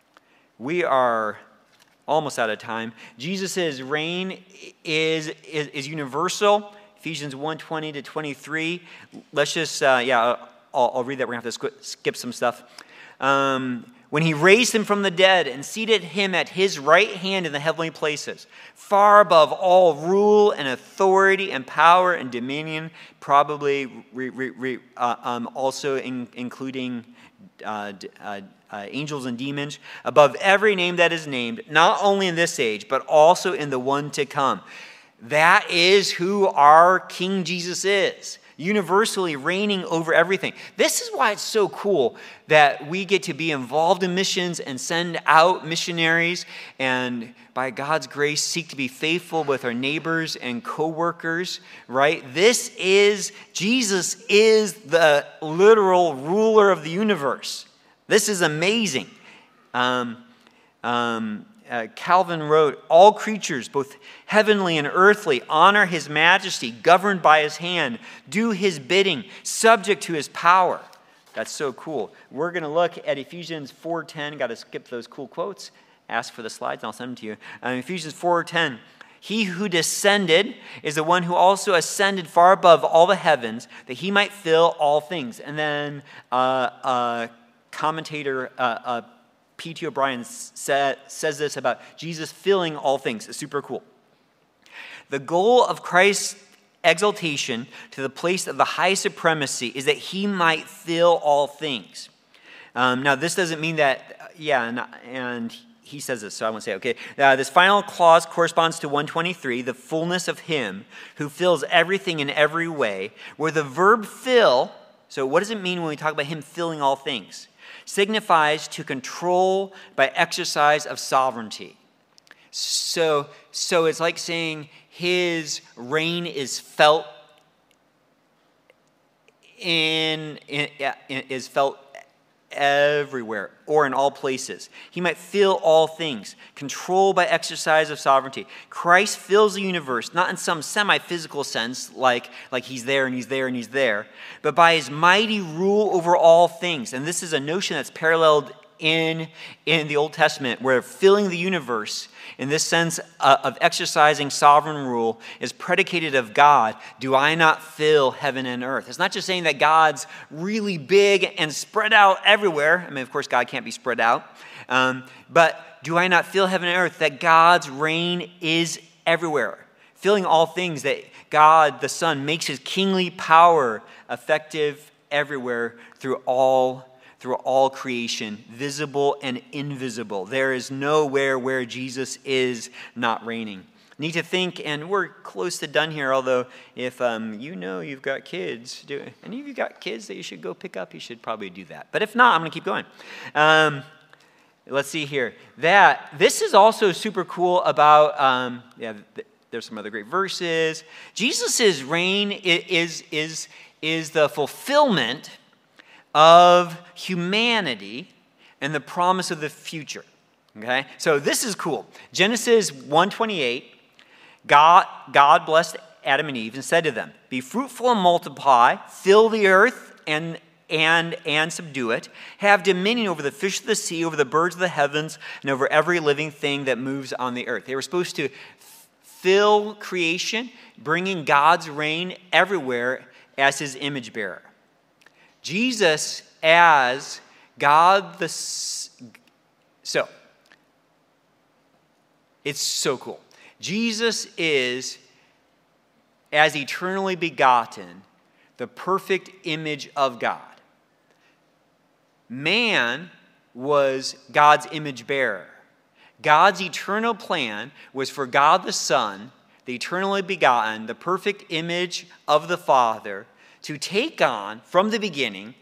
Speaker 1: We are almost out of time. Jesus' reign is, is, is universal. Ephesians one twenty to twenty-three. Let's just, uh, yeah, I'll, I'll read that. We're going to have to skip some stuff. Um, "When he raised him from the dead and seated him at his right hand in the heavenly places, far above all rule and authority and power and dominion," probably re, re, re, uh, um, also in, including uh, uh, uh, angels and demons, "above every name that is named, not only in this age, but also in the one to come." That is who our King Jesus is, universally reigning over everything. This is why it's so cool that we get to be involved in missions and send out missionaries and by God's grace seek to be faithful with our neighbors and co-workers, right? This is, Jesus is the literal ruler of the universe. This is amazing. Um, um, Uh, Calvin wrote, "All creatures, both heavenly and earthly, honor his majesty, governed by his hand, do his bidding, subject to his power." That's so cool. We're going to look at Ephesians four ten. Got to skip those cool quotes. Ask for the slides, and I'll send them to you. Uh, Ephesians four ten. "He who descended is the one who also ascended far above all the heavens, that he might fill all things." And then uh, uh, commentator uh, uh, P T O'Brien sa- says this about Jesus filling all things. It's super cool. "The goal of Christ's exaltation to the place of the high supremacy is that he might fill all things." Um, now, this doesn't mean that, yeah, and, and he says this, so I won't say, okay. Uh, this final clause corresponds to one twenty-three, "the fullness of him who fills everything in every way," where the verb fill, so what does it mean when we talk about him filling all things? Signifies to control by exercise of sovereignty. So, so it's like saying his reign is felt in, in, in is felt everywhere or in all places. He might fill all things, control by exercise of sovereignty. Christ fills the universe, not in some semi-physical sense, like, like he's there and he's there and he's there, but by his mighty rule over all things. And this is a notion that's paralleled in, in the Old Testament, where filling the universe in this sense uh, of exercising sovereign rule is predicated of God. Do I not fill heaven and earth? It's not just saying that God's really big and spread out everywhere. I mean, of course, God can't be spread out. Um, but do I not fill heaven and earth? That God's reign is everywhere, filling all things, that God, the Son, makes his kingly power effective everywhere through all through all creation, visible and invisible. There is nowhere where Jesus is not reigning. Need to think, and we're close to done here, although if um, you know you've got kids, do any of you got kids that you should go pick up? You should probably do that. But if not, I'm going to keep going. Um, let's see here. That this is also super cool about, um, yeah, th- there's some other great verses. Jesus' reign is, is, is the fulfillment of humanity and the promise of the future. Okay? So this is cool. Genesis one twenty-eight, God, God blessed Adam and Eve and said to them, "Be fruitful and multiply, fill the earth and and and subdue it. Have dominion over the fish of the sea, over the birds of the heavens, and over every living thing that moves on the earth." They were supposed to fill creation, bringing God's reign everywhere as his image bearer. Jesus as God the... So, it's so cool. Jesus is as eternally begotten, the perfect image of God. Man was God's image bearer. God's eternal plan was for God the Son, the eternally begotten, the perfect image of the Father, to take on, from the beginning,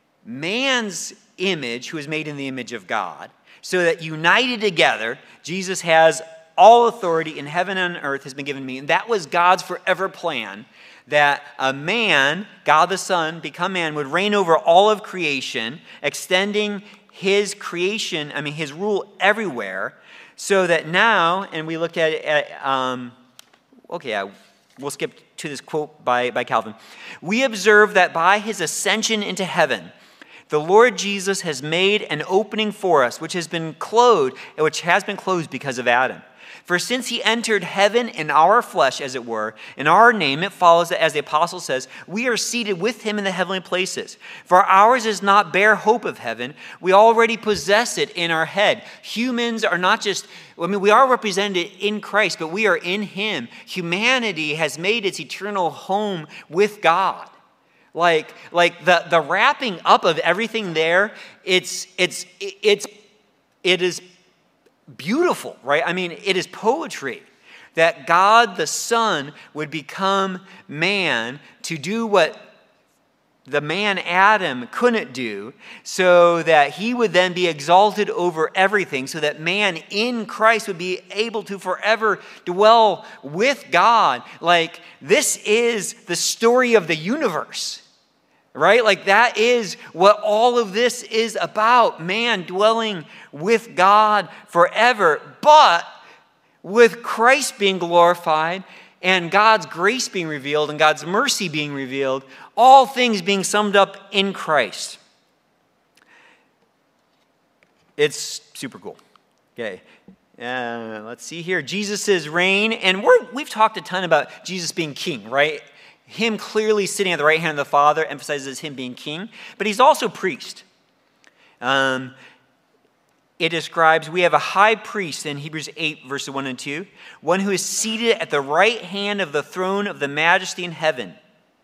Speaker 1: man's image, who is made in the image of God, so that united together, Jesus has all authority in heaven and on earth has been given to me. And that was God's forever plan, that a man, God the Son, become man, would reign over all of creation, extending his creation, I mean, his rule everywhere, so that now, and we look at it, at, um, okay, I, we'll skip to this quote by, by Calvin. We observe that by his ascension into heaven, the Lord Jesus has made an opening for us, which has been closed, which has been closed because of Adam. For since he entered heaven in our flesh, as it were, in our name, it follows that, as the apostle says, we are seated with him in the heavenly places. For ours is not bare hope of heaven. We already possess it in our head. Humans are not just, I mean, we are represented in Christ, but we are in him. Humanity has made its eternal home with God. Like, like the, the wrapping up of everything there, it's, it's, it's, it is beautiful, right? I mean, it is poetry that God the Son would become man to do what the man Adam couldn't do, so that he would then be exalted over everything, so that man in Christ would be able to forever dwell with God. Like, this is the story of the universe. Right? Like, that is what all of this is about. Man dwelling with God forever. But with Christ being glorified and God's grace being revealed and God's mercy being revealed, all things being summed up in Christ. It's super cool. Okay. Uh, let's see here. Jesus' reign. And we're, we've talked a ton about Jesus being king, right? Him clearly sitting at the right hand of the Father emphasizes him being king, but he's also priest. Um, it describes, we have a high priest in Hebrews eight, verses one and two, one who is seated at the right hand of the throne of the majesty in heaven.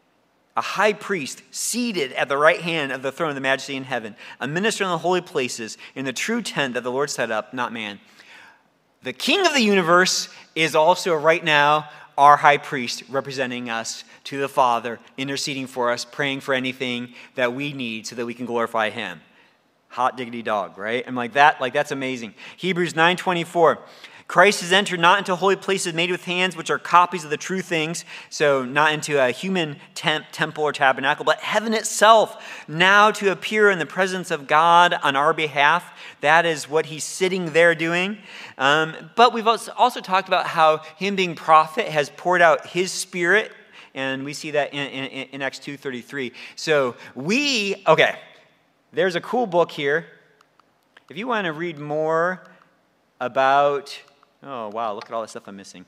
Speaker 1: A high priest seated at the right hand of the throne of the majesty in heaven, a minister in the holy places, in the true tent that the Lord set up, not man. The King of the universe is also right now our high priest, representing us to the Father, interceding for us, praying for anything that we need so that we can glorify him. Hot diggity dog, right? I'm like that, like that's amazing. Hebrews nine twenty-four. Christ has entered not into holy places made with hands, which are copies of the true things, so not into a human temp, temple or tabernacle, but heaven itself, now to appear in the presence of God on our behalf. That is what he's sitting there doing. Um, but we've also talked about how him being prophet has poured out his spirit, and we see that in, in, in Acts two thirty-three. So we, okay, there's a cool book here. If you want to read more about... Oh, wow, look at all the stuff I'm missing.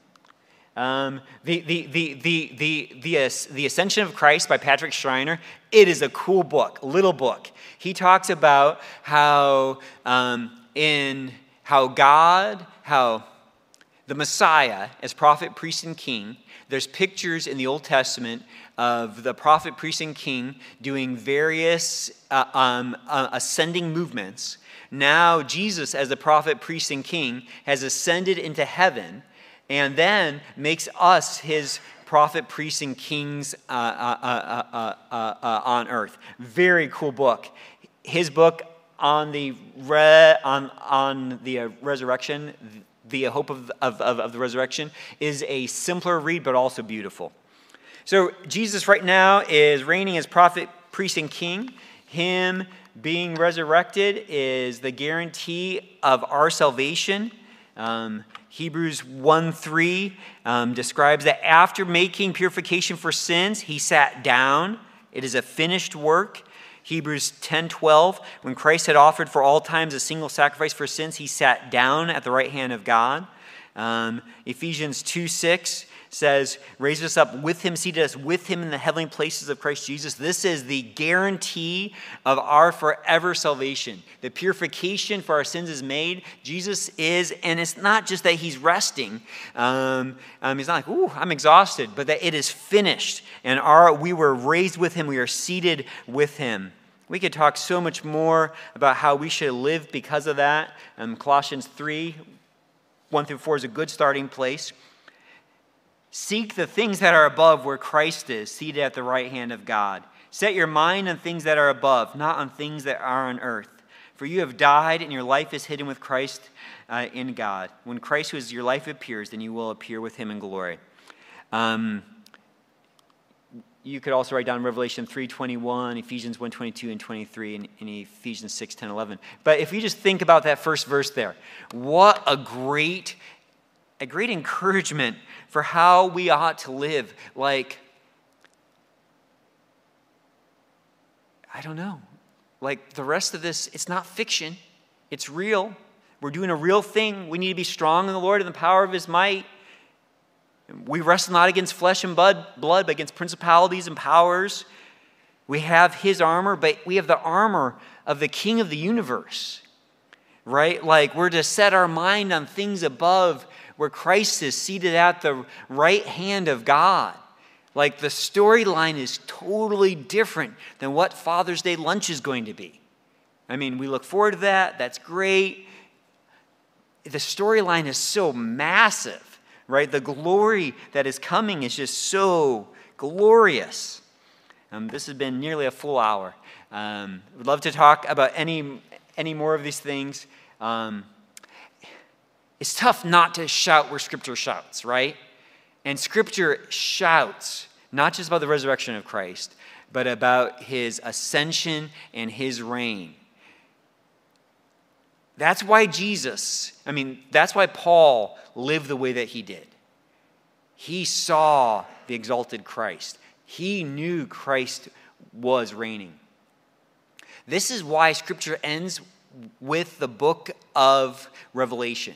Speaker 1: Um, the, the, the, the, the, the, the Ascension of Christ by Patrick Schreiner, it is a cool book, little book. He talks about how um, in how God, how the Messiah, as prophet, priest, and king, there's pictures in the Old Testament of the prophet, priest, and king doing various uh, um, uh, ascending movements. Now Jesus, as the prophet, priest, and king, has ascended into heaven and then makes us his prophet, priests, and kings uh, uh, uh, uh, uh, uh, on earth. Very cool book. His book on the re- on on the uh, resurrection, the hope of, of, of, of the resurrection, is a simpler read but also beautiful. So Jesus right now is reigning as prophet, priest, and king. Him being resurrected is the guarantee of our salvation. Um, Hebrews one three um, describes that after making purification for sins, he sat down. It is a finished work. Hebrews ten twelve, when Christ had offered for all times a single sacrifice for sins, he sat down at the right hand of God. Um, Ephesians two six says, raised us up with him, seated us with him in the heavenly places of Christ Jesus. This is the guarantee of our forever salvation. The purification for our sins is made. Jesus is, and it's not just that he's resting. Um, um, he's not like, ooh, I'm exhausted, but that it is finished. And our, we were raised with him. We are seated with him. We could talk so much more about how we should live because of that. Um, Colossians three, one through four is a good starting place. Seek the things that are above where Christ is, seated at the right hand of God. Set your mind on things that are above, not on things that are on earth. For you have died, and your life is hidden with Christ uh, in God. When Christ, who is your life, appears, then you will appear with him in glory. Um, you could also write down Revelation three twenty-one, Ephesians one twenty-two and twenty-three, and, and Ephesians six ten, eleven. But if you just think about that first verse there, what a great A great encouragement for how we ought to live. Like, I don't know. Like the rest of this, it's not fiction. It's real. We're doing a real thing. We need to be strong in the Lord and the power of his might. We wrestle not against flesh and blood, blood, but against principalities and powers. We have his armor, but we have the armor of the King of the universe. Right? Like we're to set our mind on things above, where Christ is seated at the right hand of God. Like the storyline is totally different than what Father's Day lunch is going to be. I mean, we look forward to that. That's great. The storyline is so massive, right? The glory that is coming is just so glorious. Um, this has been nearly a full hour. Um, would love to talk about any any more of these things. Um, It's tough not to shout where Scripture shouts, right? And Scripture shouts, not just about the resurrection of Christ, but about his ascension and his reign. That's why Jesus, I mean, that's why Paul lived the way that he did. He saw the exalted Christ. He knew Christ was reigning. This is why Scripture ends with the book of Revelation.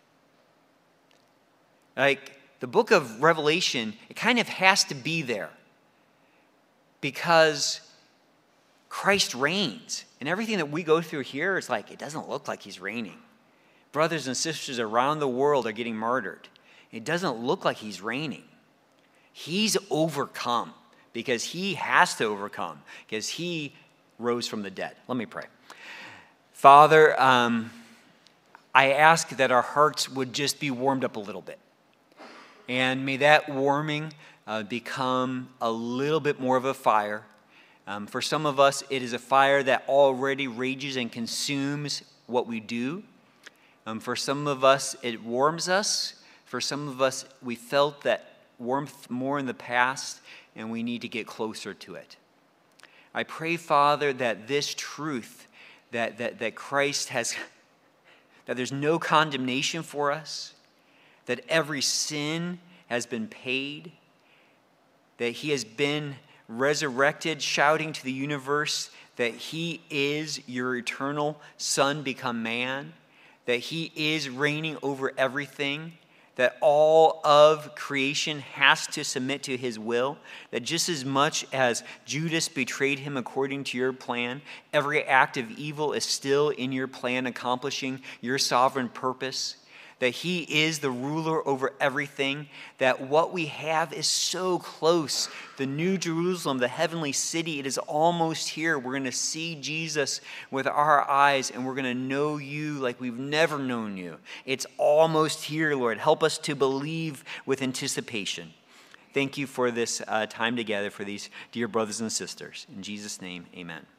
Speaker 1: Like, the book of Revelation, it kind of has to be there because Christ reigns. And everything that we go through here is like, it doesn't look like he's reigning. Brothers and sisters around the world are getting martyred. It doesn't look like he's reigning. He's overcome because he has to overcome because he rose from the dead. Let me pray. Father, um, I ask that our hearts would just be warmed up a little bit. And may that warming uh, become a little bit more of a fire. Um, for some of us, it is a fire that already rages and consumes what we do. Um, for some of us, it warms us. For some of us, we felt that warmth more in the past, and we need to get closer to it. I pray, Father, that this truth, that, that, that Christ has, that there's no condemnation for us, that every sin has been paid, that he has been resurrected, shouting to the universe that he is your eternal Son become man, that he is reigning over everything, that all of creation has to submit to his will, that just as much as Judas betrayed him according to your plan, every act of evil is still in your plan accomplishing your sovereign purpose, that he is the ruler over everything, that what we have is so close. The New Jerusalem, the heavenly city, it is almost here. We're going to see Jesus with our eyes, and we're going to know you like we've never known you. It's almost here, Lord. Help us to believe with anticipation. Thank you for this uh, time together for these dear brothers and sisters. In Jesus' name, amen.